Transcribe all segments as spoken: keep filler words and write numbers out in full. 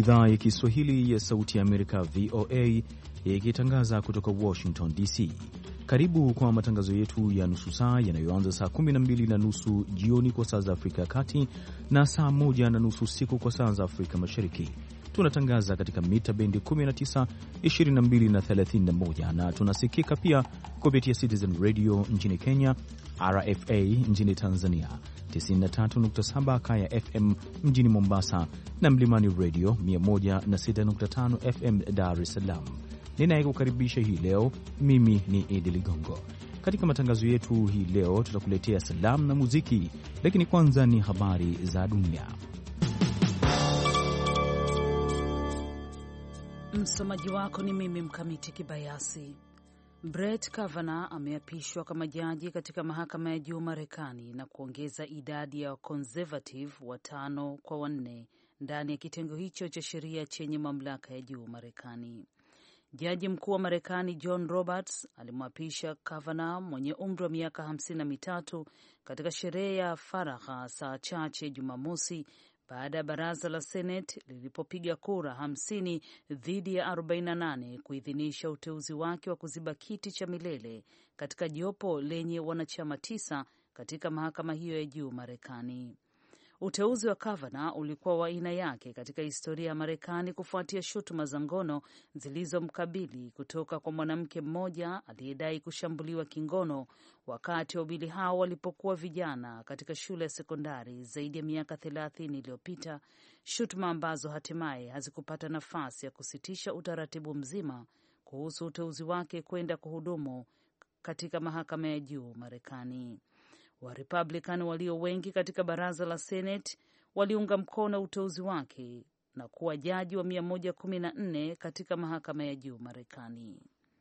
idhaa ya Kiswahili ya Sauti ya Amerika, V O A, ikitangaza kutoka Washington D C. Karibu kwa matangazo yetu ya nusu saa yanayoanza saa kumi na mbili na nusu jioni kwa saa za Afrika ya Kati na saa moja na nusu usiku kwa saa za Afrika Mashariki. Tunatangaza katika mita bendi kumi na tisa, ishirini na mbili na thelathini na moja na tunasikika pia kupitia Citizen Radio nchini Kenya, R F A nchini Tanzania, tisini na tatu nukta saba Kaya F M mjini Mombasa na Mlimani Radio mia moja na sita nukta tano F M Dar es Salaam. Ninayekukaribisha hii leo mimi ni Idi Ligongo. Katika matangazo yetu hii leo tutakuletea salamu na muziki, lakini kwanza ni habari za dunia. Msomaji wako ni mimi Mkamiti Kibayasi. Brett Kavanaugh ameapishwa kama jaji katika mahakama ya juu Marekani na kuongeza idadi ya conservative watano kwa wanne ndani ya kitengo hicho cha sheria chenye mamlaka ya juu Marekani. Jaji mkuu wa Marekani John Roberts alimwapisha Kavanaugh mwenye umri wa miaka hamsini na mitatu katika sherehe ya faragha saa chache Jumamosi baada ya baraza la Senate lilipopiga kura hamsini dhidi ya arobaini na nane kuidhinisha uteuzi wake wa kuziba kiti cha milele katika jopo lenye wanachama tisa katika mahakama hiyo ya juu Marekani. Uteuzi wa Kavanaugh ulikuwa wa aina yake katika historia ya Marekani kufuatia shutuma za ngono zilizomkabili kutoka kwa mwanamke mmoja aliyedai kushambuliwa kingono wakati wawili hao walipokuwa vijana katika shule ya sekondari zaidi ya miaka thelathini iliyopita, shutuma ambazo hatimaye hazikupata nafasi ya kusitisha utaratibu mzima kuhusu uteuzi wake kwenda kuhudumu katika mahakama ya juu Marekani. Wa Republican walio wengi katika baraza la Senate waliunga mkono uteuzi wake na kuwa jaji wa mia moja kumi na nne katika mahakama ya juu Marekani.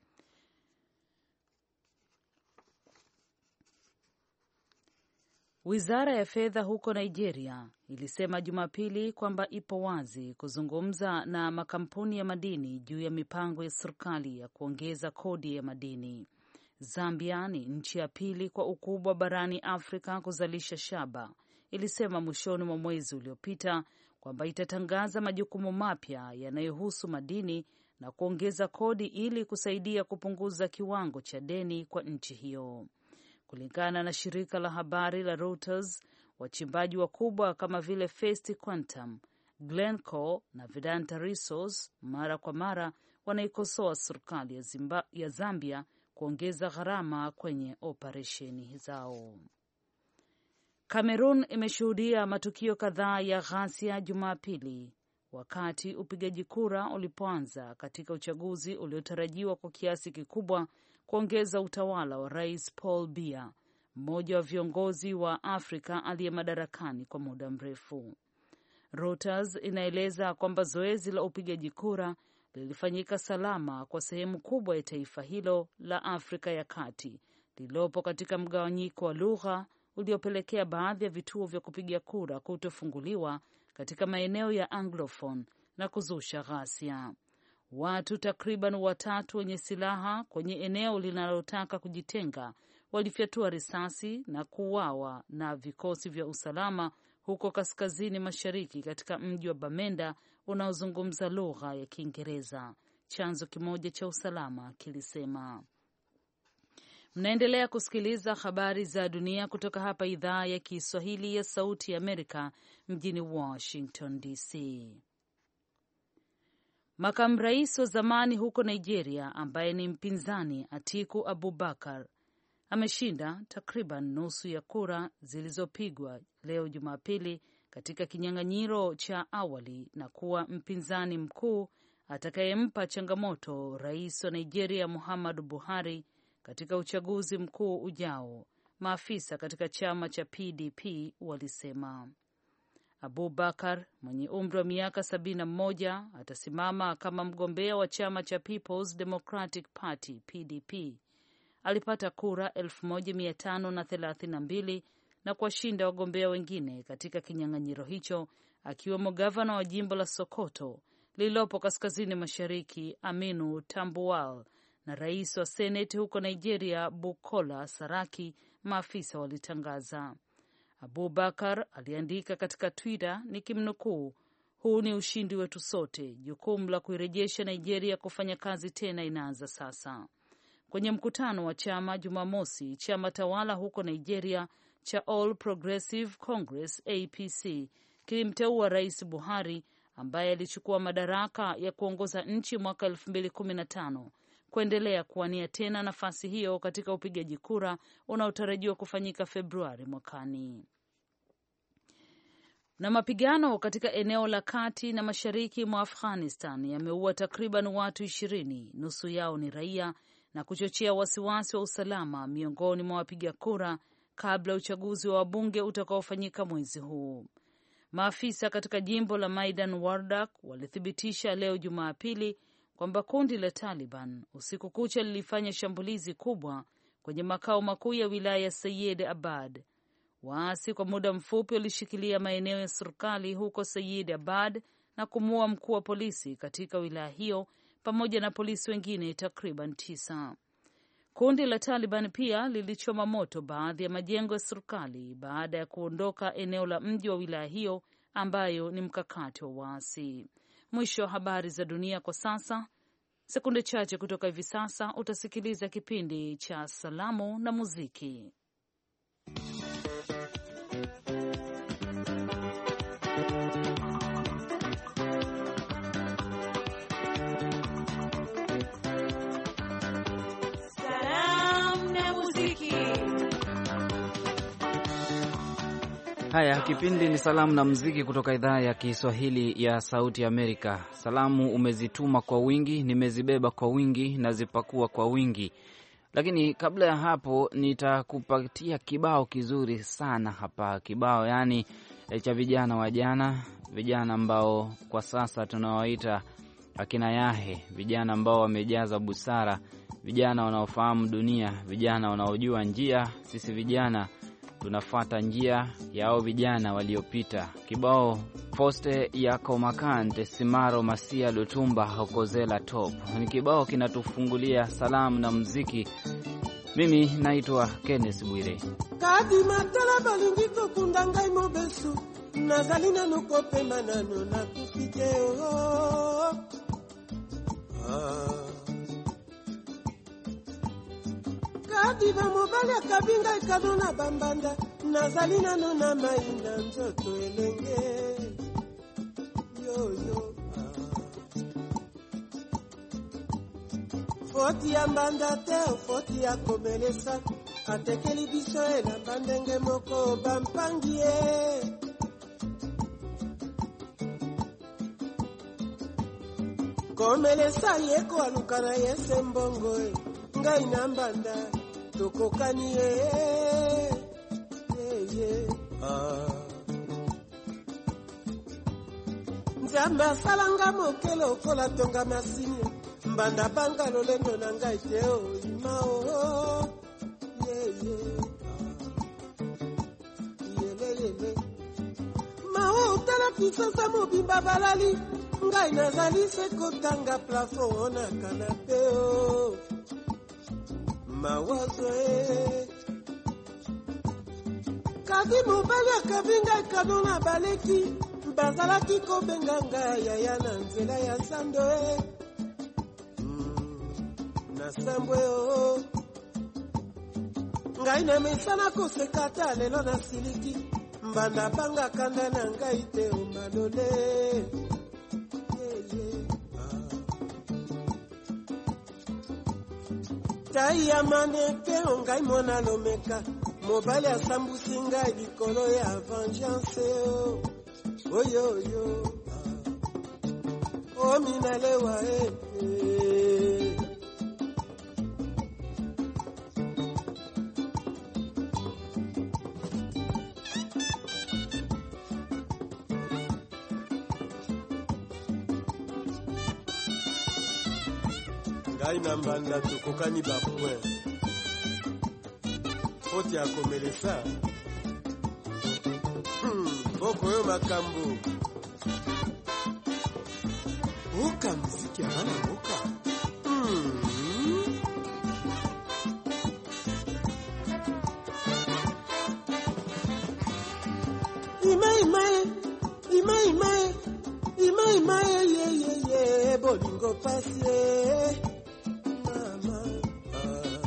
Wizara ya fedha huko Nigeria ilisema Jumapili kwamba ipo wazi kuzungumza na makampuni ya madini juu ya mipango ya serikali ya kuongeza kodi ya madini. Zambia ni nchi ya pili kwa ukubwa barani Afrika kuzalisha shaba. Ilisema mwishoni mwa mwezi uliopita kwamba itatangaza majukumu mapya yanayohusu madini na kuongeza kodi ili kusaidia kupunguza kiwango cha deni kwa nchi hiyo. Kulingana na shirika la habari la Reuters, wachimbaji wakubwa kama vile First Quantum, Glencore na Vedanta Resources mara kwa mara wanaikosoa serikali ya, Zimba, ya Zambia kuongeza gharama kwenye operesheni zao. Kamerun imeshuhudia matukio kadhaa ya ghasia Jumapili wakati upigaji kura ulipoanza katika uchaguzi uliotarajiwa kwa kiasi kikubwa kuongeza utawala wa Rais Paul Biya, mmoja wa viongozi wa Afrika aliye madarakani kwa muda mrefu. Reuters inaeleza kwamba zoezi la upigaji kura lilifanyika salama kwa sehemu kubwa ya taifa hilo la Afrika ya Kati lililopo katika mgawanyiko wa lugha uliopelekea baadhi ya vituo vya kupiga kura kutofunguliwa katika maeneo ya Anglophone na kuzusha ghasia. Watu takriban watatu wenye silaha kwenye eneo linalotaka kujitenga walifyatua risasi na kuuawa na vikosi vya usalama huko kaskazini mashariki katika mji wa Bamenda unaozungumza lugha ya Kiingereza, chanzo kimoja cha usalama kilisema. Mnaendelea kusikiliza habari za dunia kutoka hapa idhaa ya Kiswahili ya Sauti ya Amerika mjini Washington D C. Makamu rais wa zamani huko Nigeria ambaye ni mpinzani Atiku Abubakar ameshinda takriban nusu ya kura zilizopigwa leo Jumapili katika kinyang'anyiro cha awali na kuwa mpinzani mkuu atakayempa changamoto rais wa Nigeria Muhammadu Buhari katika uchaguzi mkuu ujao, maafisa katika chama cha P D P walisema. Abubakar mwenye umri wa miaka sabini na moja atasimama kama mgombea wa chama cha People's Democratic Party P D P. Alipata kura elfu moja mia tano na thelathini na mbili na kuwashinda wagombea wengine katika kinyang'anyiro hicho, akiwemo gavana wa jimbo la Sokoto lililopo kaskazini mashariki Aminu Tambuwal na rais wa Senate huko Nigeria Bukola Saraki, maafisa walitangaza. Abubakar aliandika katika Twitter nikimnukuu, huu ni ushindi wetu sote. Jukumu la kuirejesha Nigeria kufanya kazi tena inaanza sasa. Kwenye mkutano wa chama Jumamosi, chama tawala huko Nigeria cha All Progressive Congress A P C kilimteua Rais Buhari ambaye alichukua madaraka ya kuongoza nchi mwaka elfu mbili kumi na tano kuendelea kuwania tena nafasi hiyo katika upigaji kura unaotarajiwa kufanyika Februari mwakani. Na mapigano katika eneo la kati na mashariki mwa Afghanistan yameua takriban watu ishirini, nusu yao ni raia, na kuchochea wasiwasi wa usalama miongoni mwa wapiga kura kabla uchaguzi wa wabunge utakaofanyika mwezi huu. Maafisa katika jimbo la Maidan Wardak walithibitisha leo Jumapili kwamba kundi la Taliban usiku kucha lilifanya shambulizi kubwa kwenye makao makuu ya wilaya ya Sayyid Abad. Waasi kwa muda mfupi walishikilia maeneo ya serikali huko Sayyid Abad na kumuua mkuu wa polisi katika wilaya hiyo pamoja na polisi wengine takriban tisa. Kundi la Taliban pia lilichoma moto baadhi ya majengo ya serikali baada ya kuondoka eneo la mji wa wilaya hiyo ambayo ni mkakati wa waasi. Mwisho wa habari za dunia kwa sasa. Sekunde chache kutoka hivi sasa utasikiliza kipindi cha salamu na muziki. Haya, kipindi ni salamu na muziki kutoka idhaa ya Kiswahili ya Sauti ya Amerika. Salamu umezituma kwa wingi, nimezibeba kwa wingi, nazipakua kwa wingi. Lakini kabla ya hapo nitakupatia kibao kizuri sana hapa. Kibao yani cha vijana wa jana, vijana ambao kwa sasa tunawaita akina Yahe, vijana ambao wamejaza busara, vijana wanaofahamu dunia, vijana wanaojua njia. Sisi vijana tunafuata njia yao vijana waliopita. Kibao Poste ya Komakante Simaro Masia Lutumba Hokozela Top. Ni kibao kinatufungulia salamu na muziki. Mimi naitwa Kenneth Bwire. Kadi matala balingi kokunda ngai mobesu nazali nanu kopema nanu na kufike oh. Ah. Kadi ba mobali akabinga ikadona bambanda nazali nanu na mainda nzoto elenge yo yo ah. Foti ya mbanda te foti ya komelesa atekeli biso e na bandenge moko bampangie komelesa yeko alukana yese mbongo e ngai na mbanda tokokani ye ye ye ah nzamba salanga mokelo kola tonga masini mbanda banga lolendo na ngai te o imao ye ye ye ye ye mao tala kisasa mobimba balali ngai nazali se kotanga plafond na kanape o mawazo e kadi mobali akabinga ikadona baleki bazalaki kobenganga yaya na nzela ya sando e na sambwe o ngai na mesana kosekata lelo na siliki mbanda banga kanda na ngai te o malole tai ya maneke ongai mona lomeka mobali asambusi ngai likolo ya vengeance o oyo oyo o minalewa e ngai na mbanda tokokani ba point foti ya komelesa hmm boko yo makambo uka muziki ya bana boka hmm imai imai imai imai ima ye ye ye ye bolingo pasie mama ah.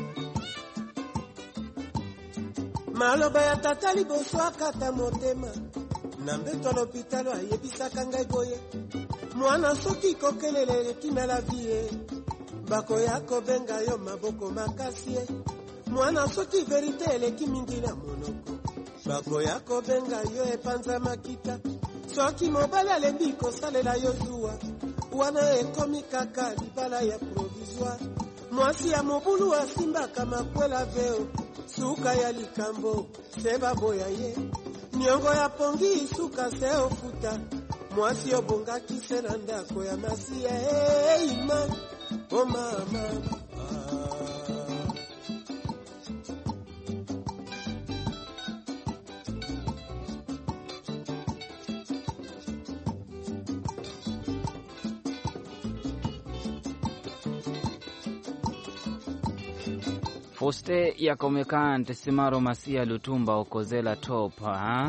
Maloba ya tata liboso akata motema na mbeto l'hôpital ayebisaka ngai boye mwana soki kokelele kina la vie bako yako benga yo maboko makasi mwana soki verite eleki mingi na monoko bako yako benga yo epanza makita soki mobali alembi kosalela yo zuwa wana ekomi kaka libala ya provisoire mwasi ya mobulu asimbaka makwela veo suka ya likambo seba boya ye niongo ya pongi suka se ofuta mwasi obonga kise na ndako ya masia hey, ima oh mama ah. Foste ya komekante simaro masia lutumba okozela top ha?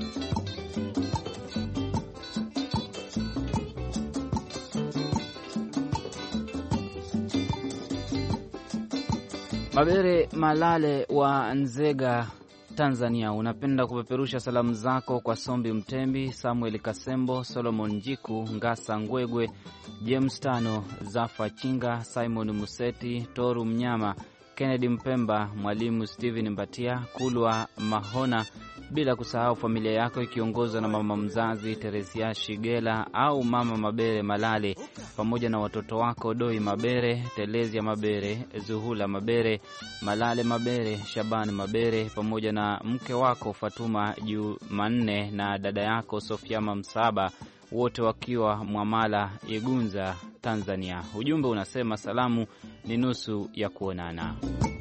Mabere Malale wa Nzega, Tanzania, unapenda kupeperusha salamu zako kwa Sombi Mtembi, Samuel Kasembo, Solomon Njiku, Ngasa Ngwegwe, James Tano, Zafa Chinga, Simon Museti, Toru Mnyama, Kennedy Mpemba, Mwalimu Steven Mbatia, Kulwa Mahona, bila kusahau familia yako ikiongozwa na mama mzazi Teresia Shigela au mama Mabere Malale, pamoja na watoto wako Doi Mabere, Telezia Mabere, Zuhula Mabere, Malale Mabere, Shabani Mabere, pamoja na mke wako Fatuma Jumanne na dada yako Sofia Msaba, wote wakiwa Mwamala Igunza, Tanzania. Ujumbe unasema salamu ni nusu ya kuonana.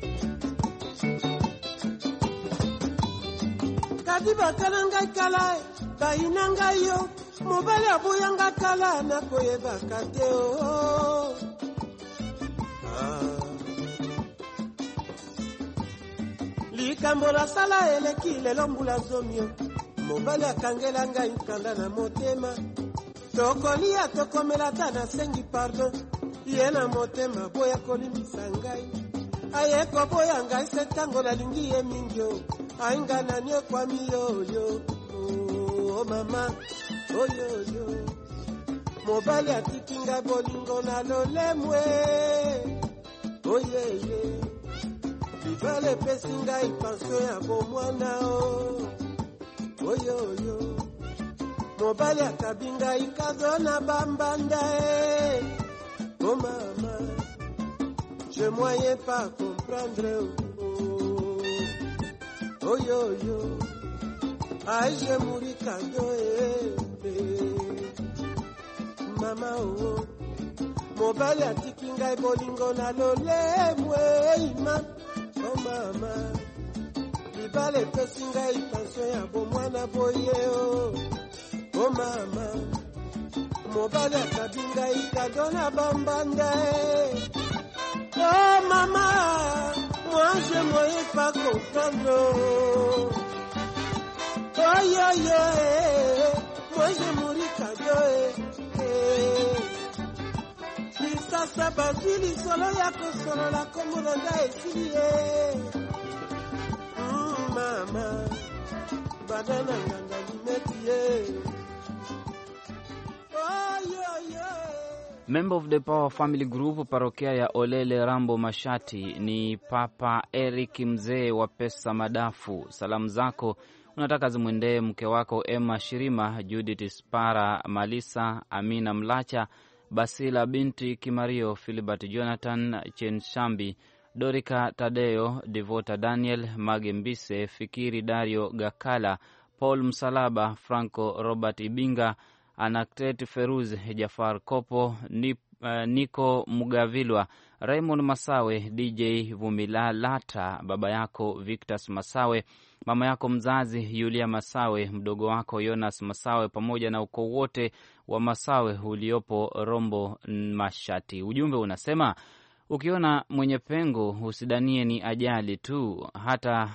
Kadiba kananga kala bainanga yo mobali aboyanga kala na koyeba kateo ah. Likambo la sala eleki lelo mbula zomio mobali akangelanga ikanda na motema tokolia tokomela tana sengi pardon yena motema boya kolimisa ngai ayeko boya ngai setango la lingi ye mingyo aingana nye kwa miyoyo oh, oh mama oh yo yo mobali atikinga bolingo na lolemwe oh ye ye bivale pesinga ipanso ya bomwana oh oh yo yo mobali akabinga ikazona bambanda eh oh mama je moyen pas comprendre oh oh yo yo ai je murika yo eh, eh mama oh mobali atikinga bolingo na lolemwe ima oh mama libale pesinga ipanso ya bomwana boye oh oh mama mobali akabinga ikadona bambanda eh oh mama moi je moyen pas comprendre oh yo yo eh moi je murika yo eh ni sasa bazili solo yako solo la komuranda esili eh mm, mama badana nganga limeti eh oh yo yo. Member of the Power Family Group parokia ya Olele Rambo Mashati ni Papa Eric Mzee wa Pesa Madafu. Salamu zako unataka zimwendee mke wako Emma Shirima, Judith Spara Malisa, Amina Mlacha, Basila binti Kimario, Philibert Jonathan Chenshambi, Dorika Tadeo, Devota Daniel, Magembise, Fikiri Dario Gakala, Paul Msalaba, Franco Robert Ibinga, Anaktet Feruz, Jafar Kopo, Nip, uh, Niko Mugavilwa, Raymond Masawe, D J Vumilalata, baba yako Victus Masawe, mama yako mzazi Yulia Masawe, mdogo wako Jonas Masawe, pamoja na ukoo wote wa Masawe uliopo Rombo Mashati. Ujumbe unasema, ukiona mwenye pengo usidanie ni ajali tu, hata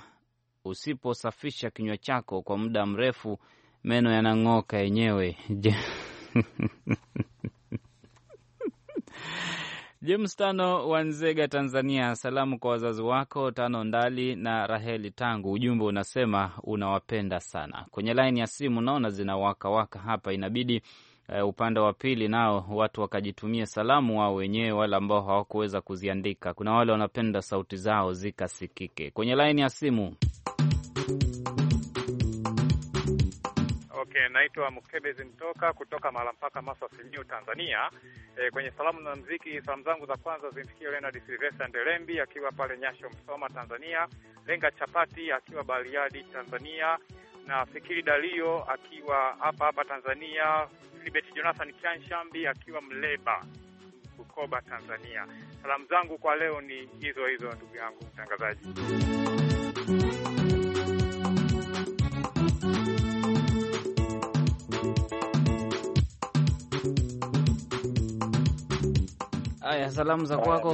usiposafisha kinywa chako kwa muda mrefu meno yanang'oka yenyewe. James Tano wa Nzega, Tanzania, salamu kwa wazazi wako Tano Ndali na Raheli Tangu. Ujumbe unasema unawapenda sana. Kwenye line ya simu naona zinawaka waka hapa, inabidi uh, upande wa pili nao watu wakajitumia salamu wao wenyewe, wale ambao hawakuweza kuziandika. Kuna wale wanapenda sauti zao zikasikike. Kwenye line ya simu. Okay, naitwa Mkebezi Mtoka kutoka Malampaka, Maswa, Simiyu, Tanzania. E, kwenye salamu na muziki, salamu zangu za kwanza zimfikie Leonard Silvester Ndelembi akiwa pale Nyasho, Msoma, Tanzania. Lenga Chapati akiwa Bariadi, Tanzania, na Fikiri Dalio akiwa hapa hapa Tanzania. Libeti Jonathan Chanshambi akiwa Mleba, Bukoba, Tanzania. Salamu zangu kwa leo ni hizo hizo, ndugu yangu mtangazaji. Aya, salamu za kwako.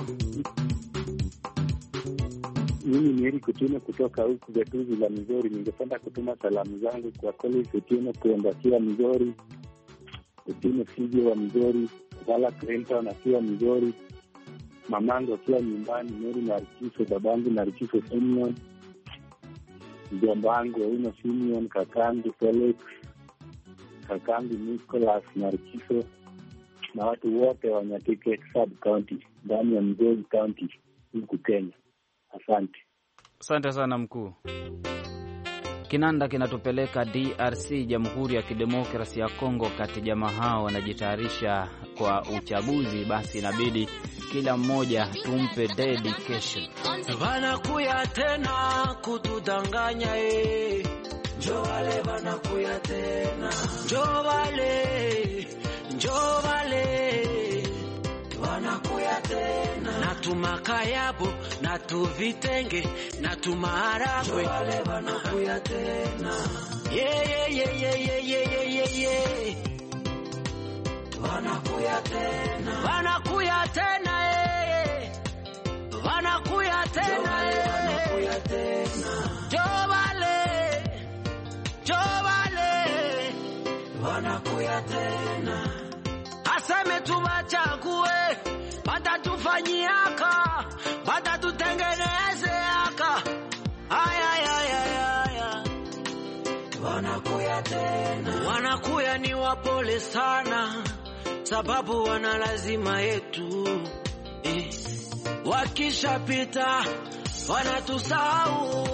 Mimi ni Eric Kutino kutoka huku Gatuzi la Mizori. Ningependa kutuma salamu zangu kwa Collins Kutino kuondokia Mizori, Kutino Fiji wa Mizori, Wala Clinton akiwa Mizori, mamangu akiwa nyumbani, Mary Narciso, babangu Narciso Simeon, mjomba wangu Wino Simeon, kakangu Felix, kakangu Nicholas Narciso, na watu wote wa Nyatike Sub County ndani ya Mzee County huku Kenya. Asante. Asante sana mkuu. Kinanda kinatupeleka D R C, Jamhuri ya Kidemokrasia ya Kongo. Kati jamaa hao wanajitayarisha kwa uchaguzi, basi inabidi kila mmoja tumpe dedication. Wanakuya tena kutudanganya eh. Njoo wale wanakuya tena. Njoo wale. Njoo wale wanakuya tena. Na tumakayabo, na tuvitenge, na tumaharagwe. Njoo wale wanakuya tena. Yeah, yeah, yeah, yeah, yeah, yeah, yeah. Wanakuya tena. Wanakuya tena, eh. Wanakuya tena, eh. Wanakuya tena. Njoo wale. Njoo wale wanakuya tena. Aseme tuwachague, watatufanyiaka, watatutengeneze aka. Aya, aya, aya, aya. Wanakuya tena. Wanakuya ni wapole sana, sababu wana lazima yetu. Eh. Wakishapita wanatusahau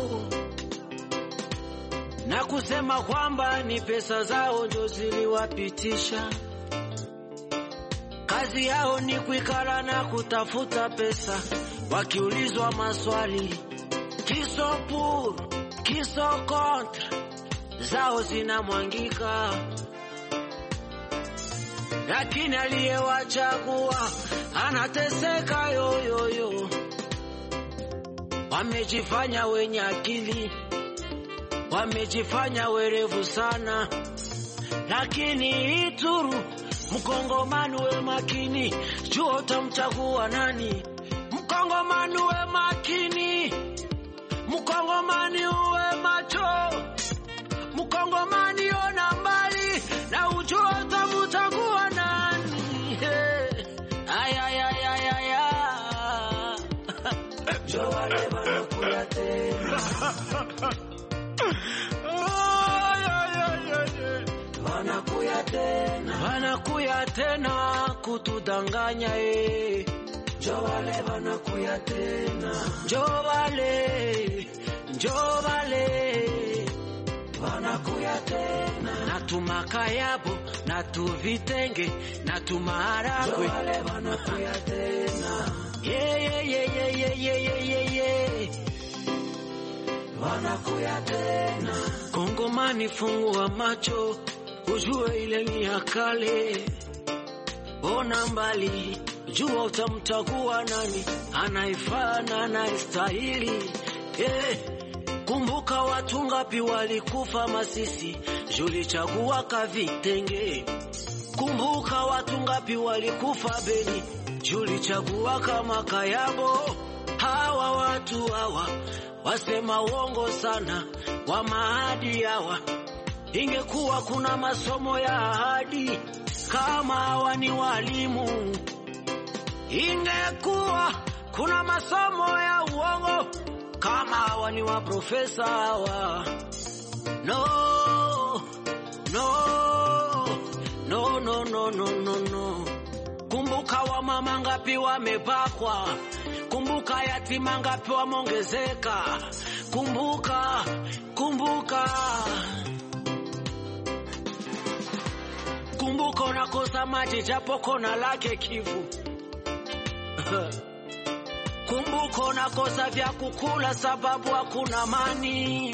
na kusema kwamba ni pesa zao ndio ziliwapitisha. Kazi yao ni kuikala na kutafuta pesa. Wakiulizwa maswali kiso pour, kiso contre, zao zinamwangika. Lakini aliyewachagua anateseka yoyoyo. Wamejifanya wenye akili, wamejifanya werevu sana, lakini Ituru Mkongomani we makini, jua utamchagua nani. Mkongomani we makini, Mkongomani uwe macho, Mkongomani ona mbali, na ujua utamchagua nani. Hey. Aya, aya, aya, aya. Jua wale wanakuya tena. Wanakuya tena. Wanakuya tena kutudanganya eh. Njoo wale wanakuya tena. Njoo wale. Njoo wale wanakuya tena. Na tumakayabo, na tuvitenge, na tumaharagwe. Njoo wale wanakuya tena. Yeah, yeah, yeah, yeah, yeah, yeah, yeah, yeah. Wanakuya tena. Kongomani fungua macho, ujue ile ni akale. Ona mbali, jua utamchagua nani anaifaa na anaistahili. Eh, kumbuka watu ngapi walikufa Masisi, julichagua kavitenge. Kumbuka watu ngapi walikufa Beni, julichagua kama Kayabo. Hawa watu hawa wasema uongo sana wa maadi hawa. Ingekuwa kuna masomo ya ahadi, kama hawa ni walimu. Ingekuwa kuna masomo ya uongo kama hawa ni wa profesa hawa. No, no, no, no, no, no, no, no. Kumbuka wa mama ngapi wamepakwa, kumbuka yatima ngapi wameongezeka, kumbuka, kumbuka. Kumbuka unakosa maji japo kona lake Kivu. Kumbuka unakosa vya kukula sababu hakuna mani.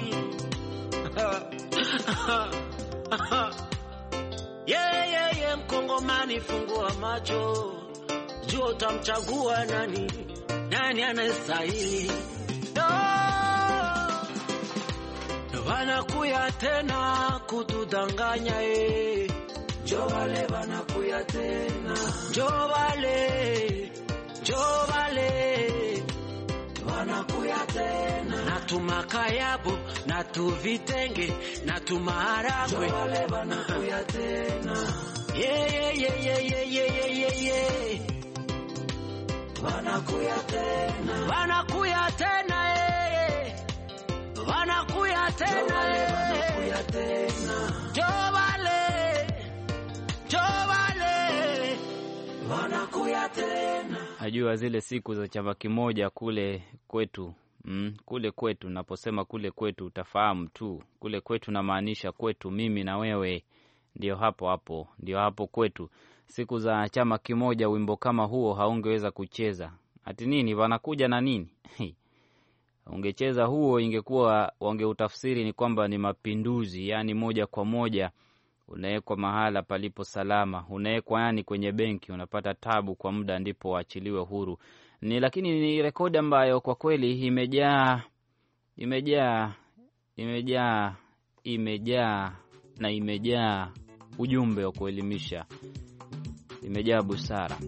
Yeah, yeah, yeah, Mkongomani fungua macho, jua utamchagua nani, nani anastahili. No, wanakuya tena kutudanganya eh. Jovale wanakuya tena, Jovale, Jovale wanakuya tena. Na tumakayabo, na tuvitenge, na tumaharagwe. Jovale wanakuya tena. Yeah, yeah, yeah, yeah, yeah, yeah, yeah. Wanakuya tena, wanakuya tena eh. Wanakuya tena eh. Wanakuya tena. Jovale, Jovale wanakuya tena. Najua zile siku za chama kimoja kule kwetu. Mm, kule kwetu, naposema kule kwetu utafahamu tu. Kule kwetu na maanisha kwetu mimi na wewe. Ndio hapo hapo, ndio hapo kwetu. Siku za chama kimoja wimbo kama huo haungeweza kucheza. Ati nini wanakuja na nini? Ungecheza huo ingekuwa wangeutafsiri ni kwamba ni mapinduzi, yani moja kwa moja unawekwa mahala palipo salama, unawekwa yani kwenye benki, unapata tabu kwa muda ndipo waachiliwe huru. Ni lakini ni rekodi ambayo kwa kweli imejaa imejaa imejaa imejaa na imejaa ujumbe wa kuelimisha. Imejaa busara.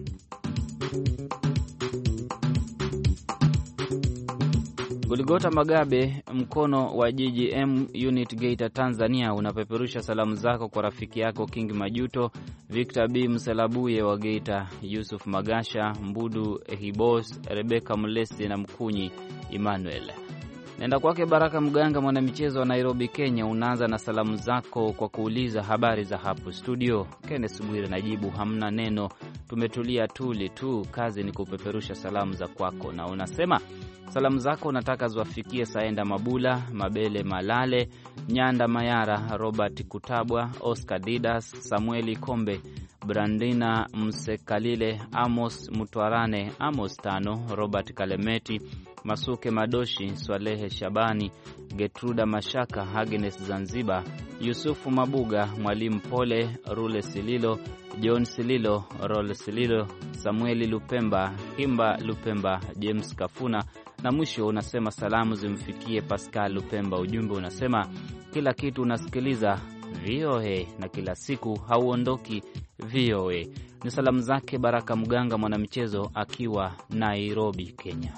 Goligota Magabe, mkono wa G G M Unit Geita Tanzania, unapeperusha salamu zako kwa rafiki yako King Majuto, Victor B Mselabuye wa Geita, Yusuf Magasha, Mbudu Hibos, Rebecca Mlesi na Mkunyi Emmanuel. Nenda kwake Baraka Mganga, mwanamichezo wa Nairobi, Kenya. Unaanza na salamu zako kwa kuuliza habari za hapo studio. Kenneth Bwire najibu hamna neno, tumetulia tuli tu, kazi ni kupeperusha salamu za kwako. Na unasema salamu zako unataka ziwafikie Saenda Mabula, Mabele Malale, Nyanda Mayara, Robert Kutabwa, Oscar Didas, Samueli Kombe, Brandina Msekalile, Amos Mutwarane, Amos Tano, Robert Kalemeti, Masuke Madoshi, Swalehe Shabani, Getruda Mashaka, Agnes Zanzibar, Yusufu Mabuga, Mwalimu Pole, Rule Sililo, John Sililo, Role Sililo, Samueli Lupemba, Himba Lupemba, James Kafuna. Na mwisho unasema salamu zimfikie Pascal Lupemba. Ujumbe unasema kila kitu unasikiliza V O A na kila siku hauondoki V O A. Ni salamu zake Baraka Mganga, mwanamichezo akiwa Nairobi, Kenya.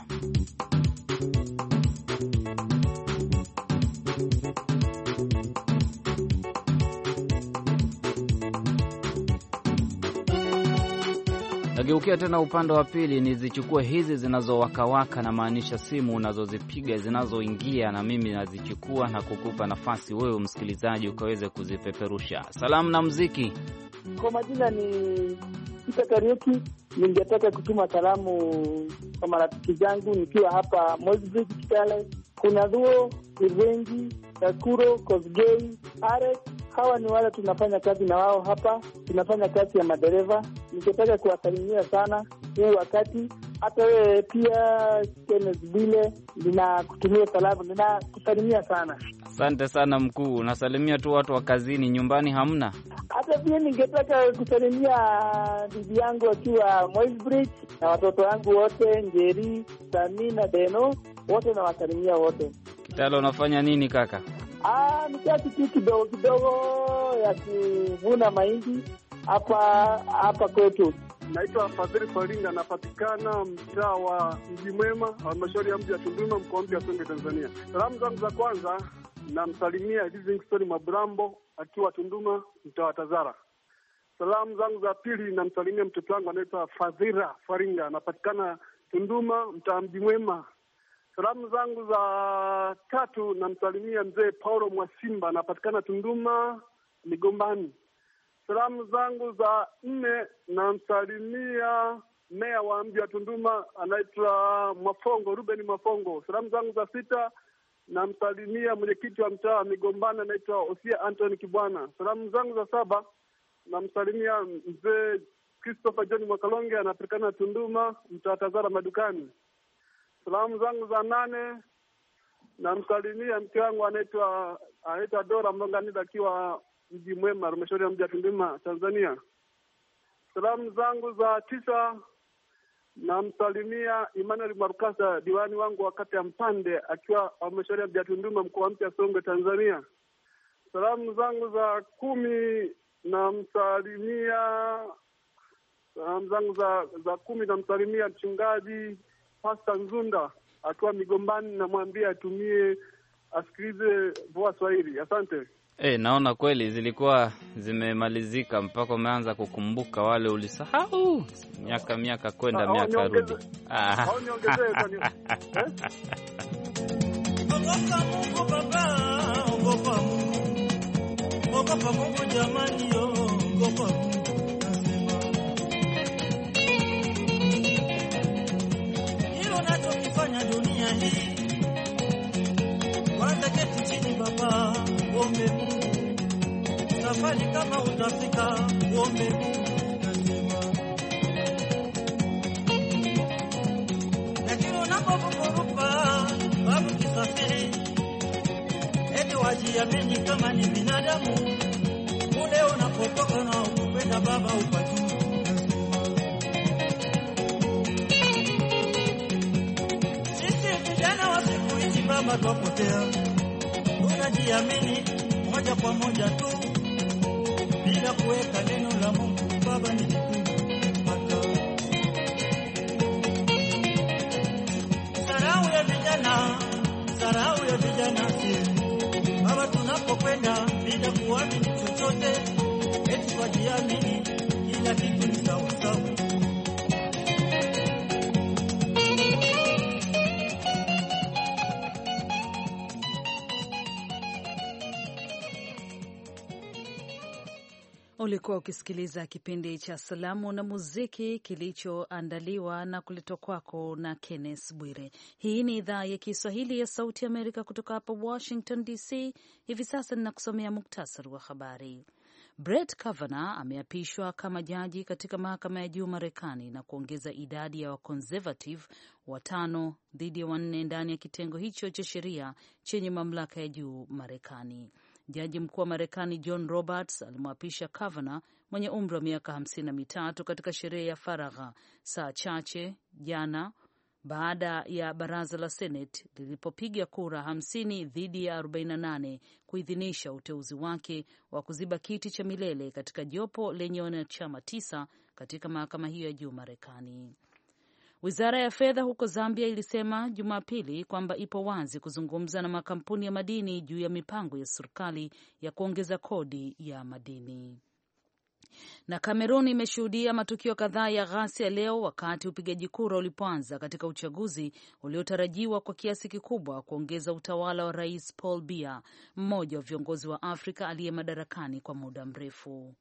Nageukia tena upande wa pili, nizichukue hizi zinazowakawaka, na maanisha simu unazozipiga zinazoingia, na mimi nazichukua na kukupa nafasi wewe msikilizaji ukaweze kuzipeperusha. Salamu na muziki. Kwa majina ni Peter Kariuki. Ningetaka kutuma salamu kwa marafiki zangu nikiwa hapa Mozambique, Kitale. Kuna Dhuo, Ivengi, Nakuro, Kosgei, Are. Hawa ni wale tunafanya kazi na wao hapa. Tunafanya kazi ya madereva. Ningetaka kuwasalimia sana huu wakati. Hata wewe pia Kenneth Bile, ninakutumia salamu, ninakusalimia sana. Asante sana mkuu. Unasalimia tu watu wa kazini, nyumbani hamna? Hata pia ningetaka kusalimia bibi yangu akiwa Moisbridge na watoto wangu wote, Njeri, Sami na Deno, wote na wasalimia wote. Kitale unafanya nini kaka? Ah, ni kazi kidogo kidogo ya kuvuna mahindi hapa hapa kwetu. Naitwa Fadhili Faringa, napatikana mtaa wa Mji Mwema, halmashauri ya mji wa Tunduma, mkoa wa Songwe, Tanzania. Salamu zangu za kwanza namsalimia Livingstone Mabrambo akiwa Tunduma, mtaa wa Tazara. Salamu zangu za pili namsalimia mtoto wangu anaitwa Fadhira Faringa, anapatikana Tunduma, mtaa Mji Mwema. Salamu zangu za tatu namsalimia mzee Paulo Mwasimba, anapatikana Tunduma Migombani. Salamu zangu za nne namsalimia meya wa mji wa Tunduma anaitwa Mwafongo, Ruben Mwafongo. Salamu zangu za sita namsalimia mwenyekiti wa mtaa wa Migombani anaitwa Osia Anthony Kibwana. Salamu zangu za saba namsalimia mzee Christopher John Mwakalonge, anapatikana Tunduma mtaa Tazara Madukani. Salamu zangu za nane namsalimia mke wangu anaitwa anaitwa Dora Mlonganida akiwa Mji Mwema, halmashauri ya mji wa Tunduma, Tanzania. Salamu zangu za tisa namsalimia Emmanuel Marukasa, diwani wangu wakati ya Mpande, akiwa halmashauri ya mji wa Tunduma, mkoa mpya Songwe, Tanzania. Salamu zangu za kumi namsalimia salamu zangu za za kumi namsalimia mchungaji Pastor Nzunda akiwa Migombani, namwambia atumie asikilize Voa Swahili. Asante. Eh, naona kweli zilikuwa zimemalizika mpaka umeanza kukumbuka wale ulisahau miaka miaka kwenda Ah, miaka niongeze- rudi. Ah. Au niongezee kwani? Eh? Ogopa Mungu baba, ogopa Mungu. Ogopa Mungu jamani yo, ogopa Mungu. Nasema. Hilo unachokifanya dunia hii. Kwanza keti chini baba, uombe Mungu. Safari kama utafika, uombe Mungu. Nasema. Lakini unapovurupa babu kisafiri, eti wajiamini kama ni binadamu. Ule unapotoka na upenda baba upatu. Sisi vijana wa siku hizi baba twapotea, unajiamini moja kwa moja tu bila kuweka neno la Mungu. Baba ni sarau ya vijana, sarau ya vijana si baba, tunapokwenda bila kuamini chochote, eti wajiamini kila kitu ni sawa sawa. Ulikuwa ukisikiliza kipindi cha Salamu na Muziki kilichoandaliwa na kuletwa kwako na Kenneth Bwire. Hii ni idhaa ya Kiswahili ya Sauti Amerika kutoka hapa Washington D C. Hivi sasa ninakusomea muktasari wa habari. Brett Kavanaugh ameapishwa kama jaji katika mahakama ya juu Marekani na kuongeza idadi ya wakonservative watano dhidi ya wanne ndani ya kitengo hicho cha sheria chenye mamlaka ya juu Marekani. Jaji mkuu wa Marekani John Roberts alimwapisha Kavanaugh mwenye umri wa miaka hamsini na mitatu katika sherehe ya faragha saa chache jana baada ya baraza la Senate lilipopiga kura hamsini dhidi ya arobaini na nane kuidhinisha uteuzi wake wa kuziba kiti cha milele katika jopo lenye wanachama tisa katika mahakama hiyo ya juu Marekani. Wizara ya fedha huko Zambia ilisema Jumapili kwamba ipo wazi kuzungumza na makampuni ya madini juu ya mipango ya serikali ya kuongeza kodi ya madini. Na Kamerun imeshuhudia matukio kadhaa ya ghasia leo wakati upigaji kura ulipoanza katika uchaguzi uliotarajiwa kwa kiasi kikubwa kuongeza utawala wa Rais Paul Biya, mmoja wa viongozi wa Afrika aliye madarakani kwa muda mrefu.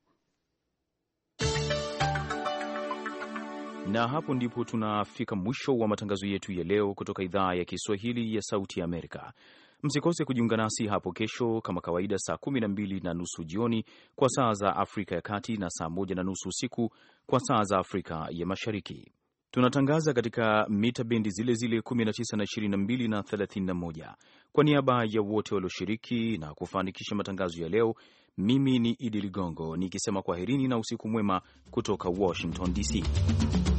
Na hapo ndipo tunafika mwisho wa matangazo yetu ya leo kutoka idhaa ya Kiswahili ya Sauti ya Amerika. Msikose kujiunga nasi hapo kesho kama kawaida, saa kumi na mbili na nusu jioni kwa saa za Afrika ya Kati na saa moja na nusu usiku kwa saa za Afrika ya Mashariki. Tunatangaza katika mita bendi zile zile kumi na tisa na ishirini na mbili na thelathini na moja. Kwa niaba ya wote walioshiriki na kufanikisha matangazo ya leo, mimi ni Idi Ligongo nikisema kwaherini na usiku mwema kutoka Washington D C.